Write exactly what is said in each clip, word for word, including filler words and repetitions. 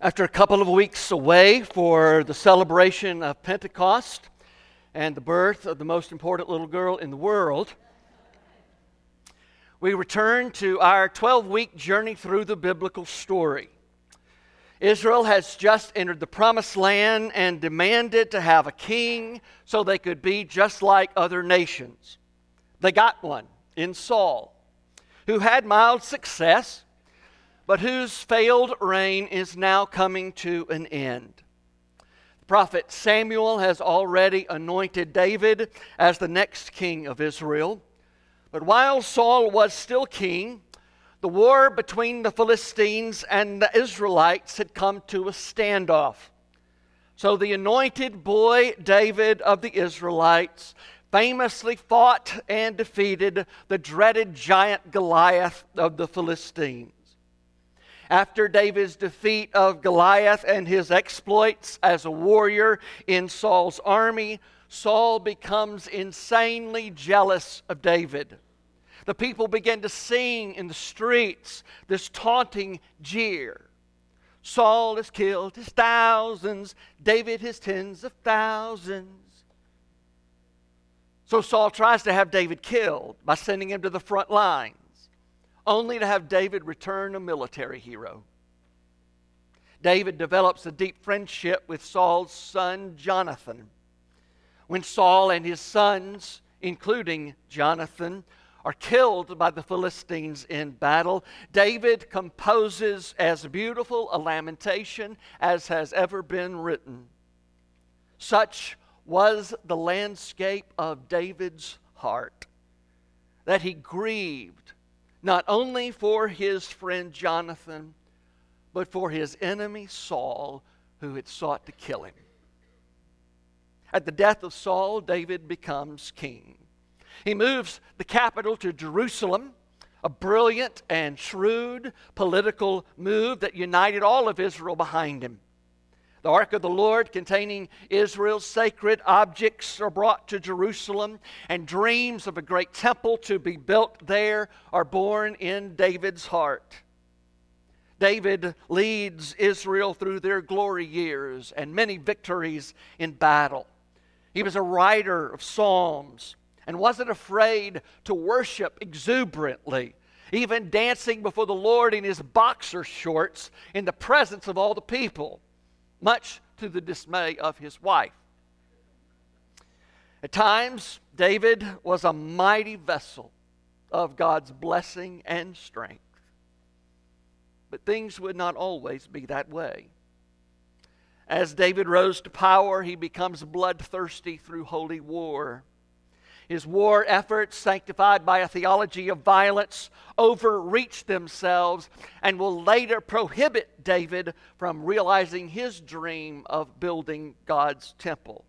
After a couple of weeks away for the celebration of Pentecost and the birth of the most important little girl in the world, we return to our twelve-week journey through the biblical story. Israel has just entered the Promised Land and demanded to have a king so they could be just like other nations. They got one in Saul, who had mild success, but whose failed reign is now coming to an end. The prophet Samuel has already anointed David as the next king of Israel. But while Saul was still king, the war between the Philistines and the Israelites had come to a standoff. So the anointed boy David of the Israelites famously fought and defeated the dreaded giant Goliath of the Philistines. After David's defeat of Goliath and his exploits as a warrior in Saul's army, Saul becomes insanely jealous of David. The people begin to sing in the streets this taunting jeer. Saul has killed his thousands, David his tens of thousands. So Saul tries to have David killed by sending him to the front lines, only to have David return a military hero. David develops a deep friendship with Saul's son Jonathan. When Saul and his sons, including Jonathan, are killed by the Philistines in battle, David composes as beautiful a lamentation as has ever been written. Such was the landscape of David's heart, that he grieved not only for his friend Jonathan, but for his enemy Saul, who had sought to kill him. At the death of Saul, David becomes king. He moves the capital to Jerusalem, a brilliant and shrewd political move that united all of Israel behind him. The Ark of the Lord, containing Israel's sacred objects, are brought to Jerusalem, and dreams of a great temple to be built there are born in David's heart. David leads Israel through their glory years and many victories in battle. He was a writer of psalms and wasn't afraid to worship exuberantly, even dancing before the Lord in his boxer shorts in the presence of all the people, much to the dismay of his wife. At times, David was a mighty vessel of God's blessing and strength. But things would not always be that way. As David rose to power, he becomes bloodthirsty through holy war. His war efforts, sanctified by a theology of violence, overreach themselves and will later prohibit David from realizing his dream of building God's temple.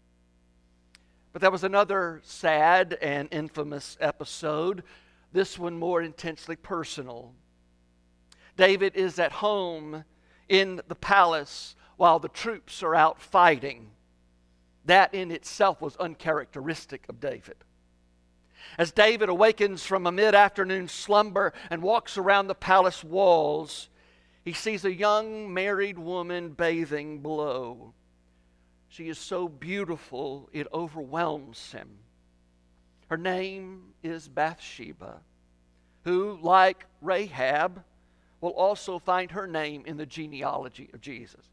But there was another sad and infamous episode, this one more intensely personal. David is at home in the palace while the troops are out fighting. That in itself was uncharacteristic of David. As David awakens from a mid-afternoon slumber and walks around the palace walls, he sees a young married woman bathing below. She is so beautiful it overwhelms him. Her name is Bathsheba, who, like Rahab, will also find her name in the genealogy of Jesus.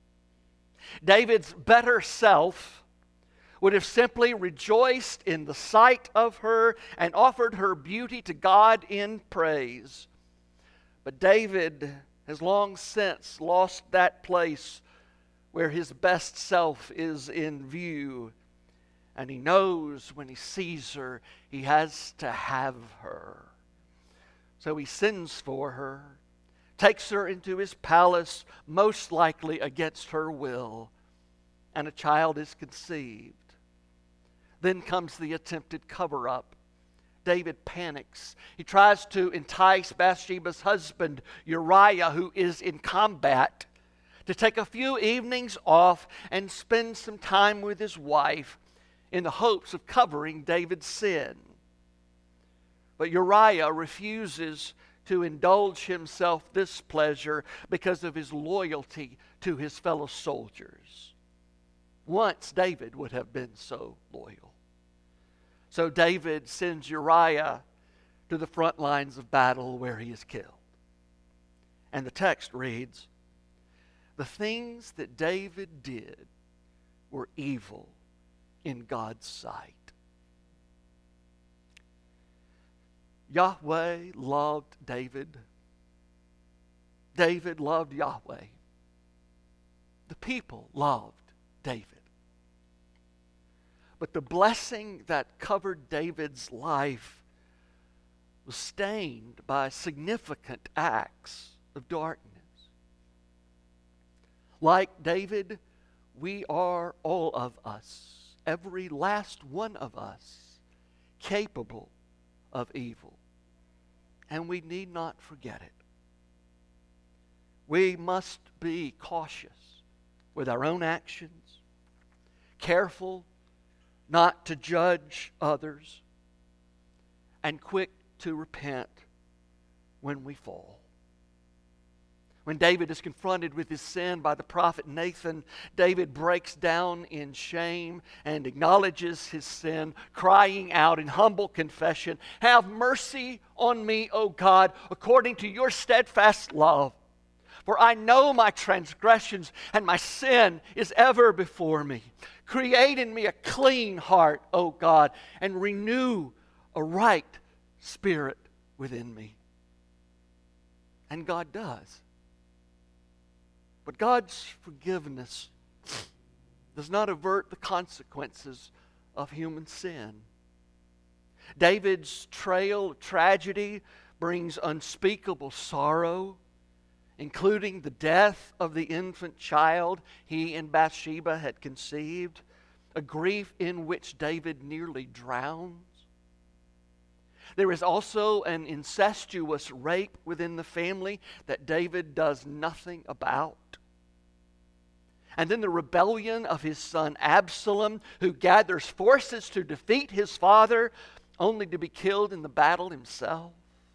David's better self would have simply rejoiced in the sight of her and offered her beauty to God in praise. But David has long since lost that place where his best self is in view. And he knows when he sees her, he has to have her. So he sends for her, takes her into his palace, most likely against her will, and a child is conceived. Then comes the attempted cover-up. David panics. He tries to entice Bathsheba's husband, Uriah, who is in combat, to take a few evenings off and spend some time with his wife in the hopes of covering David's sin. But Uriah refuses to indulge himself this pleasure because of his loyalty to his fellow soldiers. Once David would have been so loyal. So David sends Uriah to the front lines of battle where he is killed. And the text reads, "The things that David did were evil in God's sight." Yahweh loved David. David loved Yahweh. The people loved David. But the blessing that covered David's life was stained by significant acts of darkness. Like David, we are all of us, every last one of us, capable of evil. And we need not forget it. We must be cautious with our own actions, careful not to judge others, and quick to repent when we fall. When David is confronted with his sin by the prophet Nathan, David breaks down in shame and acknowledges his sin, crying out in humble confession, "Have mercy on me, O God, according to your steadfast love. For I know my transgressions, and my sin is ever before me. Create in me a clean heart, O God, and renew a right spirit within me." And God does. But God's forgiveness does not avert the consequences of human sin. David's trail of tragedy brings unspeakable sorrow, including the death of the infant child he and Bathsheba had conceived, a grief in which David nearly drowns. There is also an incestuous rape within the family that David does nothing about. And then the rebellion of his son Absalom, who gathers forces to defeat his father, only to be killed in the battle himself.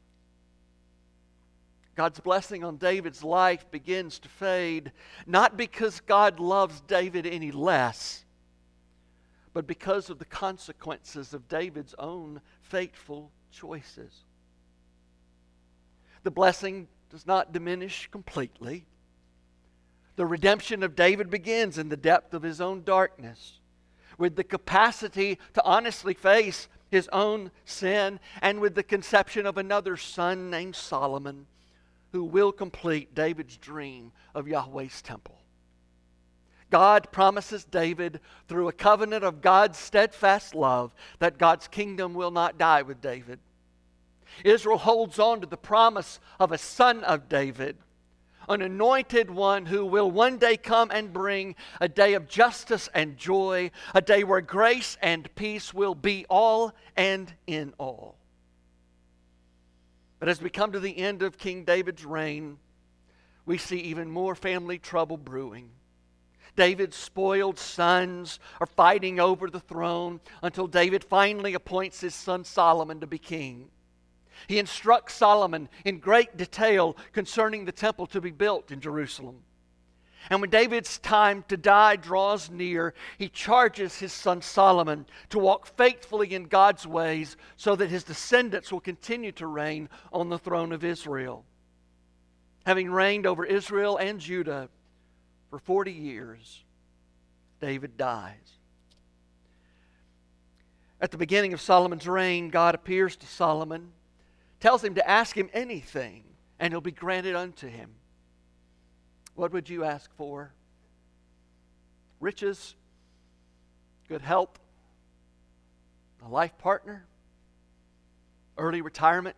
God's blessing on David's life begins to fade, not because God loves David any less, but because of the consequences of David's own fateful choices. The blessing does not diminish completely. The redemption of David begins in the depth of his own darkness, with the capacity to honestly face his own sin, and with the conception of another son named Solomon, who will complete David's dream of Yahweh's temple. God promises David, through a covenant of God's steadfast love, that God's kingdom will not die with David. Israel holds on to the promise of a son of David, an anointed one who will one day come and bring a day of justice and joy, a day where grace and peace will be all and in all. But as we come to the end of King David's reign, we see even more family trouble brewing. David's spoiled sons are fighting over the throne until David finally appoints his son Solomon to be king. He instructs Solomon in great detail concerning the temple to be built in Jerusalem. And when David's time to die draws near, he charges his son Solomon to walk faithfully in God's ways so that his descendants will continue to reign on the throne of Israel. Having reigned over Israel and Judah for forty years, David dies. At the beginning of Solomon's reign, God appears to Solomon, tells him to ask him anything, and it'll be granted unto him. What would you ask for? Riches, good health, a life partner, early retirement?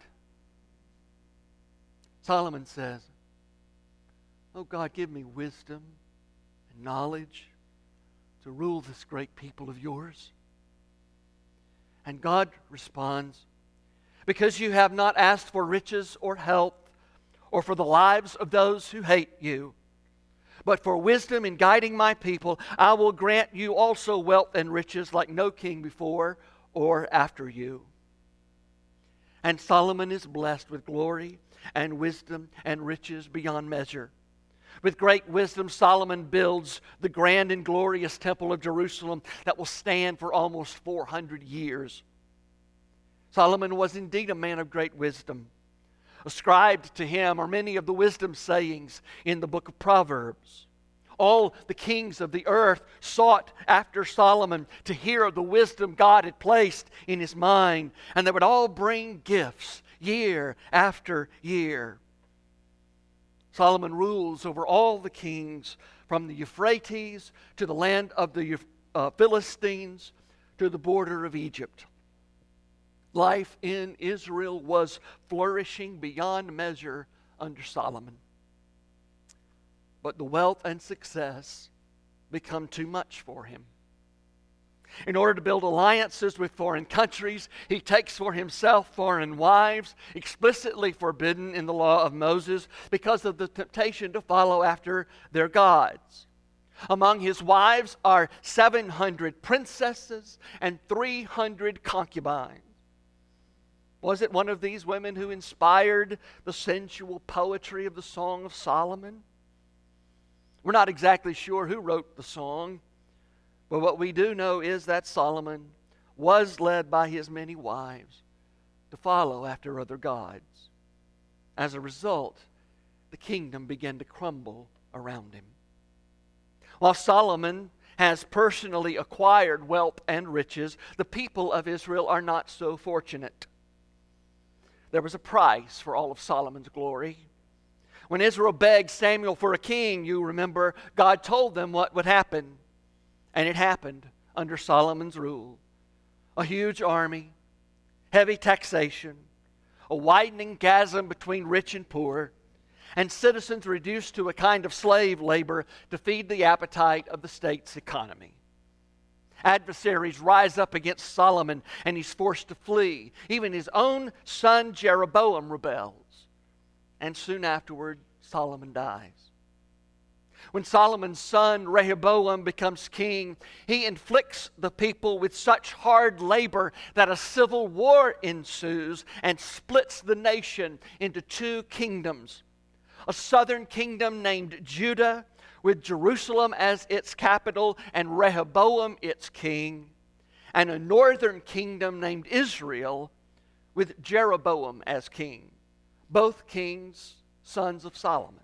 Solomon says, "Oh God, give me wisdom and knowledge to rule this great people of yours." And God responds, "Because you have not asked for riches or health or for the lives of those who hate you, but for wisdom in guiding my people, I will grant you also wealth and riches like no king before or after you." And Solomon is blessed with glory and wisdom and riches beyond measure. With great wisdom, Solomon builds the grand and glorious temple of Jerusalem that will stand for almost four hundred years. Solomon was indeed a man of great wisdom. Ascribed to him are many of the wisdom sayings in the book of Proverbs. All the kings of the earth sought after Solomon to hear of the wisdom God had placed in his mind, and they would all bring gifts year after year. Solomon rules over all the kings from the Euphrates to the land of the uh, Philistines to the border of Egypt. Life in Israel was flourishing beyond measure under Solomon. But the wealth and success become too much for him. In order to build alliances with foreign countries, he takes for himself foreign wives, explicitly forbidden in the law of Moses because of the temptation to follow after their gods. Among his wives are seven hundred princesses and three hundred concubines. Was it one of these women who inspired the sensual poetry of the Song of Solomon? We're not exactly sure who wrote the song, but what we do know is that Solomon was led by his many wives to follow after other gods. As a result, the kingdom began to crumble around him. While Solomon has personally acquired wealth and riches, the people of Israel are not so fortunate. There was a price for all of Solomon's glory. When Israel begged Samuel for a king, you remember, God told them what would happen. And it happened under Solomon's rule. A huge army, heavy taxation, a widening chasm between rich and poor, and citizens reduced to a kind of slave labor to feed the appetite of the state's economy. Adversaries rise up against Solomon, and he's forced to flee. Even his own son Jeroboam rebels. And soon afterward, Solomon dies. When Solomon's son Rehoboam becomes king, he inflicts the people with such hard labor that a civil war ensues and splits the nation into two kingdoms. A southern kingdom named Judah, with Jerusalem as its capital and Rehoboam its king, and a northern kingdom named Israel, with Jeroboam as king. Both kings, sons of Solomon.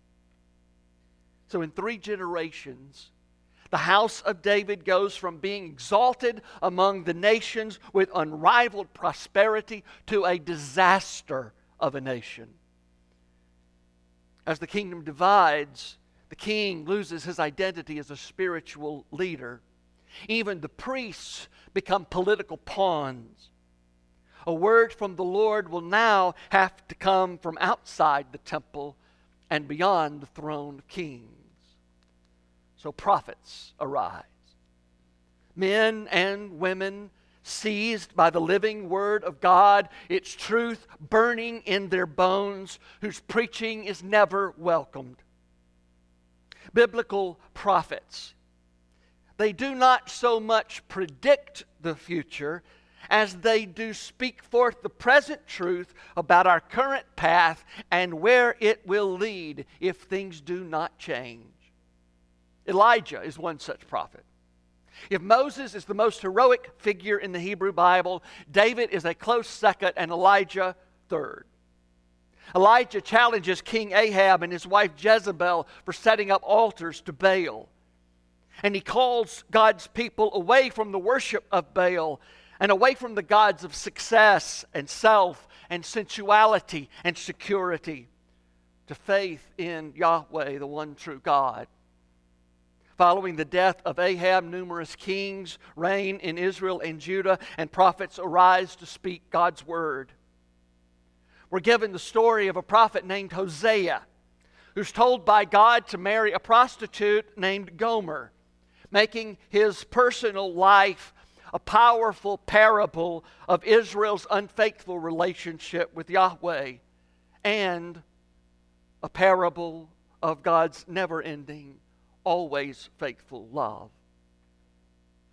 So in three generations, the house of David goes from being exalted among the nations with unrivaled prosperity to a disaster of a nation. As the kingdom divides, the king loses his identity as a spiritual leader. Even the priests become political pawns. A word from the Lord will now have to come from outside the temple and beyond the throne of kings. So prophets arise. Men and women seized by the living word of God, its truth burning in their bones, whose preaching is never welcomed. Biblical prophets, they do not so much predict the future as they do speak forth the present truth about our current path and where it will lead if things do not change. Elijah is one such prophet. If Moses is the most heroic figure in the Hebrew Bible, David is a close second and Elijah third. Elijah challenges King Ahab and his wife Jezebel for setting up altars to Baal. And he calls God's people away from the worship of Baal and away from the gods of success and self and sensuality and security to faith in Yahweh, the one true God. Following the death of Ahab, numerous kings reign in Israel and Judah, and prophets arise to speak God's word. We're given the story of a prophet named Hosea, who's told by God to marry a prostitute named Gomer, making his personal life a powerful parable of Israel's unfaithful relationship with Yahweh, and a parable of God's never-ending, always faithful love.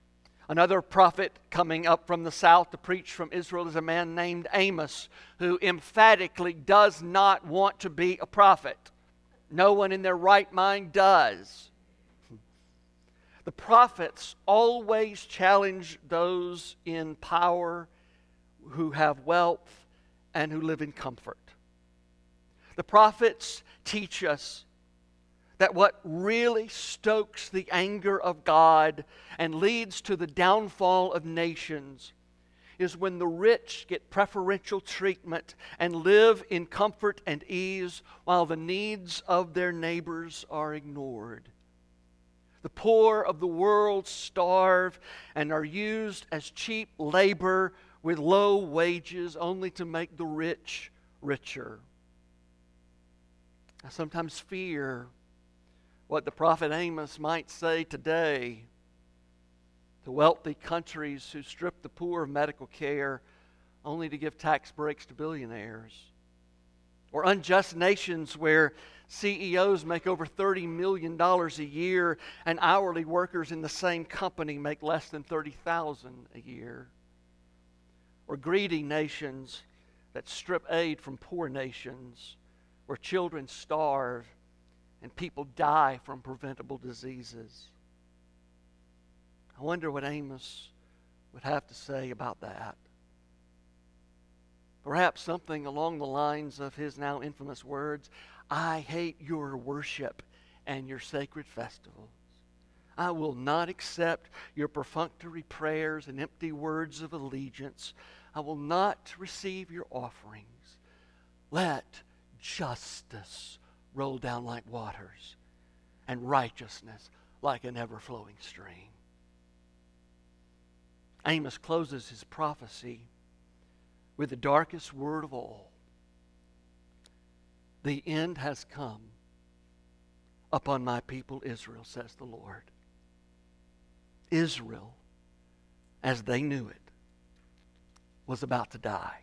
Another prophet coming up from the south to preach from Israel is a man named Amos, who emphatically does not want to be a prophet. No one in their right mind does. The prophets always challenge those in power who have wealth and who live in comfort. The prophets teach us that what really stokes the anger of God and leads to the downfall of nations is when the rich get preferential treatment and live in comfort and ease while the needs of their neighbors are ignored. The poor of the world starve and are used as cheap labor with low wages only to make the rich richer. I sometimes fear what the prophet Amos might say today to wealthy countries who strip the poor of medical care only to give tax breaks to billionaires, or unjust nations where C E Os make over thirty million dollars a year and hourly workers in the same company make less than thirty thousand dollars a year, or greedy nations that strip aid from poor nations where children starve and people die from preventable diseases. I wonder what Amos would have to say about that. Perhaps something along the lines of his now infamous words, "I hate your worship and your sacred festivals. I will not accept your perfunctory prayers and empty words of allegiance. I will not receive your offerings. Let justice roll down like waters, and righteousness like an ever-flowing stream." Amos closes his prophecy with the darkest word of all. The end has come upon my people Israel, says the Lord. Israel, as they knew it, was about to die.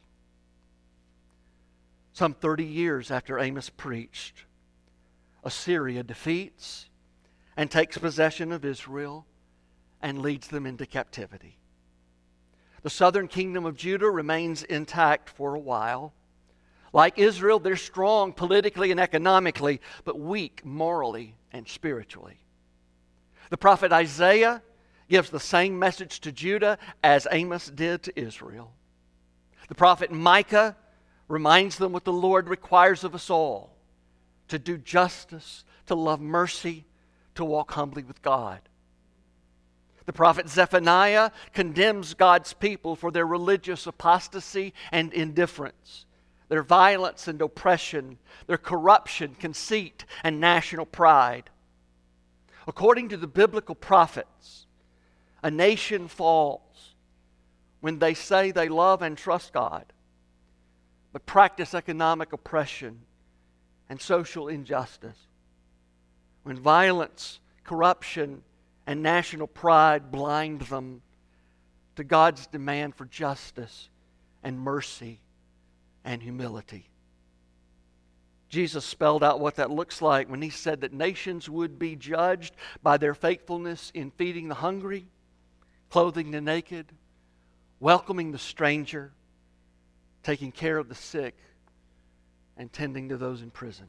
Some thirty years after Amos preached, Assyria defeats and takes possession of Israel and leads them into captivity. The southern kingdom of Judah remains intact for a while. Like Israel, they're strong politically and economically, but weak morally and spiritually. The prophet Isaiah gives the same message to Judah as Amos did to Israel. The prophet Micah reminds them what the Lord requires of us all: to do justice, to love mercy, to walk humbly with God. The prophet Zephaniah condemns God's people for their religious apostasy and indifference, their violence and oppression, their corruption, conceit, and national pride. According to the biblical prophets, a nation falls when they say they love and trust God, but practice economic oppression and social injustice. When violence, corruption, and national pride blind them to God's demand for justice and mercy and humility. Jesus spelled out what that looks like when he said that nations would be judged by their faithfulness in feeding the hungry, clothing the naked, welcoming the stranger, taking care of the sick, and tending to those in prison.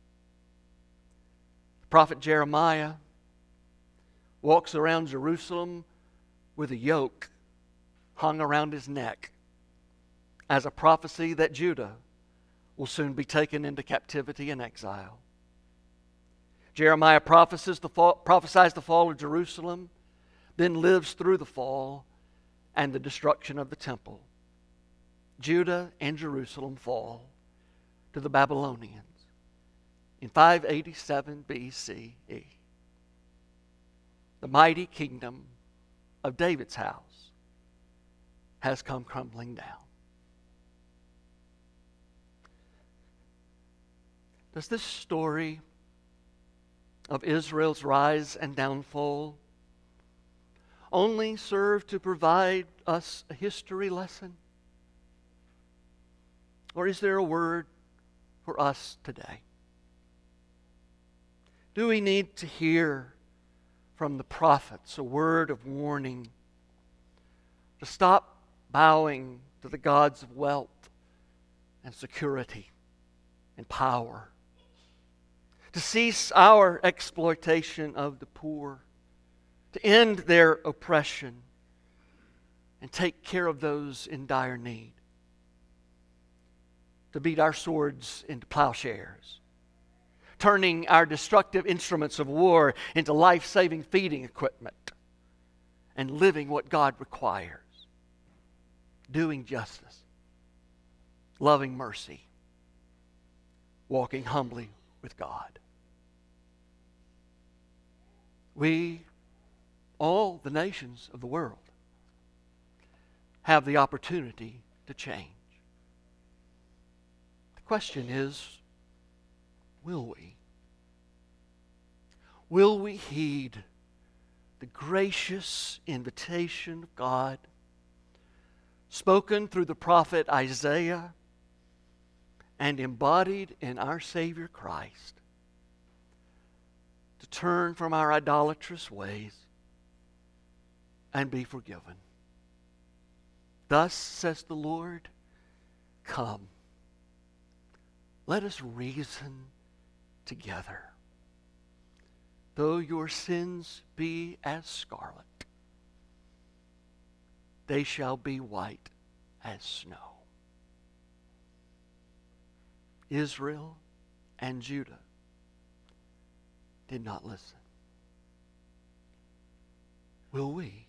The prophet Jeremiah walks around Jerusalem with a yoke hung around his neck as a prophecy that Judah will soon be taken into captivity and exile. Jeremiah prophesies the fall, prophesies the fall of Jerusalem, then lives through the fall and the destruction of the temple. Judah and Jerusalem fall to the Babylonians in five eighty-seven B C E. The mighty kingdom of David's house has come crumbling down. Does this story of Israel's rise and downfall only serve to provide us a history lesson? Or is there a word for us today? Do we need to hear from the prophets a word of warning to stop bowing to the gods of wealth and security and power, to cease our exploitation of the poor, to end their oppression, and take care of those in dire need, to beat our swords into plowshares, turning our destructive instruments of war into life-saving feeding equipment, and living what God requires, doing justice, loving mercy, walking humbly with God. We, all the nations of the world, have the opportunity to change. The question is, will we? Will we heed the gracious invitation of God spoken through the prophet Isaiah and embodied in our Savior Christ, to turn from our idolatrous ways and be forgiven? Thus says the Lord, come, let us reason together. Though your sins be as scarlet, they shall be white as snow. Israel and Judah did not listen. Will we?